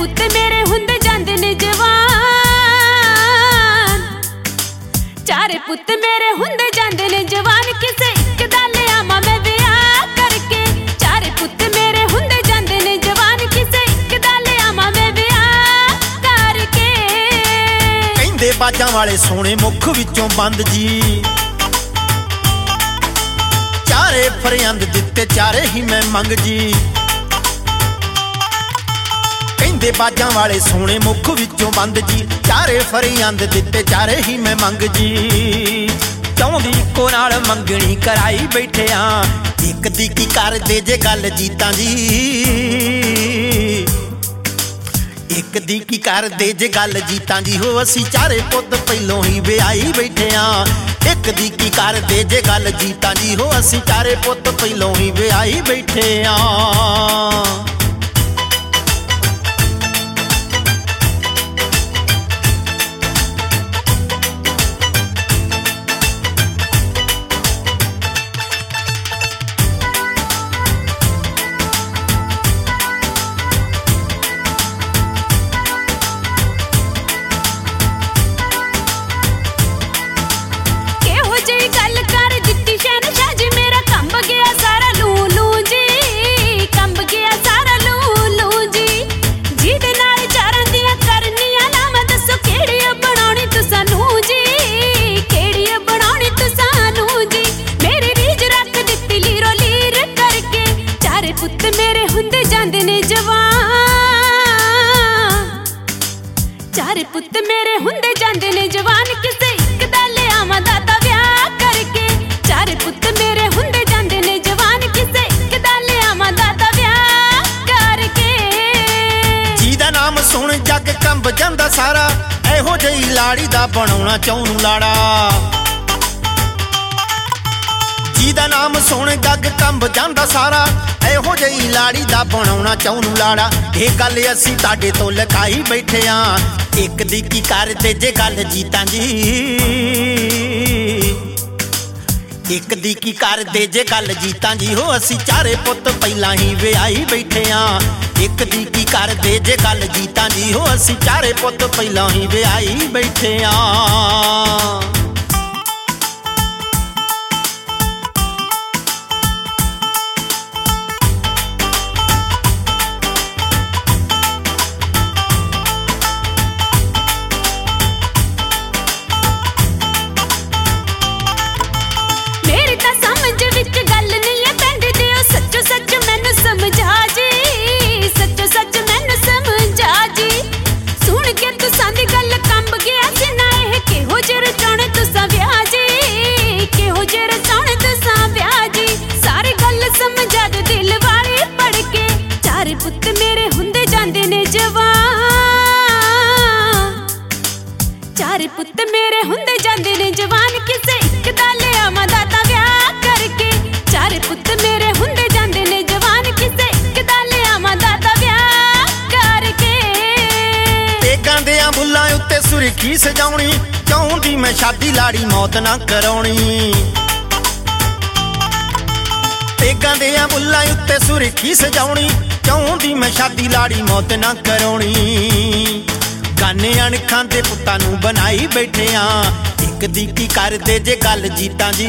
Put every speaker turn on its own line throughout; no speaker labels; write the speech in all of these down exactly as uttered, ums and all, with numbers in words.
पुत्त मेरे हुंदे जांदे ने जवान, चारे पुत्त मेरे हुंदे जांदे ने जवान, किसे इक दा लियावां मैं विआह करके। चारे पुत्त मेरे हुंदे जांदे ने जवान, किसे इक दा लियावां मैं विआह करके।
कहंदे बाजां वाले सोहणे मुख विचों बंद जी, चारे फरियांद दिते चारे ही मैं मंग जी। कहंदे बाजां वाले सोहणे मुख विचों बंद जी, चारे फरियांद दिते चारे ही मैं मंग जी। चाहुंदी इक्को नाल मंगणी कराई बैठे आ, इक दी की कर दे जे गल जीतां जी, इक दी की कर दे जे गल जीतां जी। हो असीं चारे पुत्त पहलों ही विआही बैठे आ, एक दी की कर दे जे गल जीतां जी। हो असीं चारे पुत्त पहलों ही विआही बैठे आ। पुत्त मेरे हुंदे जांदे ने जवान, चारे पुत्त मेरे हुंदे जांदे ने जवान, किसे इक दा लियावां दाता विआह करके। चारे पुत्त मेरे हुंदे जांदे ने जवान, किसे इक दा लियावां दाता विआह करके। जी दा नाम सुन जग कंब जांदा सारा, एहो जही लाड़ी दा बनाउणा चाहुं लाड़ा। जी दा नाम सुन जग कंब जांदा सारा, एहो जही लाड़ी दा बनाउणा चाहुं लाड़ा। ये गल असीं तुहाडे तो लकाई बैठे आ, एक दी की कर दे जे गल जीतां जी, एक दी की कर दे जे गल जीतां जी। हो असीं चारे पुत्त पहलां ही विआही बैठे आ, एक दी की कर दे जे गल जीतां जी। हो असीं चारे पुत्त पहलां ही विआही बैठे आ। पुत्त मेरे हुंदे जांदे ने जवान, चारे पुत्त मेरे हुंदे जांदे ने जवान, किसे इक दा लियावां दाता विआह करके। चारे पुत्त मेरे हुंदे जांदे ने जवान, किसे इक दा लियावां दाता विआह करके। तेगां देआं बुल्लां उत्ते सुर्खी सजाउणी, चाहुंदी मैं शादी लाड़ी मौत ना कराउणी। तेगां देआं बुल्लां उत्ते सुर्खी सजाउणी, चाहुंदी मैं शादी लाड़ी मौत ना कराउणी। गाने अणखां दे पुत्तां नूं बनाई बैठे आ, एक दी की कर दे जे गल जीतां जी,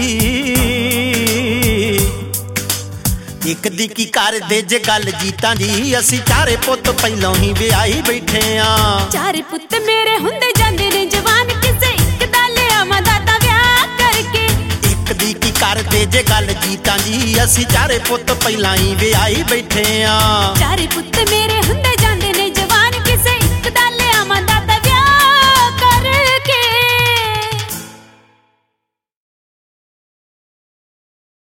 एक दी की कर दे जे गल जीतां जी। असीं चारे पुत्त पहलों ही विआही बैठे आ,
चारे पुत्त मेरे हुंदे जांदे ने जवान, किसे इक दा लियावां दाता विआह करके।
एक दी की कर दे जे गल जीतां जी। असीं चारे पुत्त पहलां ही विआही बैठे आ,
चारे पुत्त मेरे हुंदे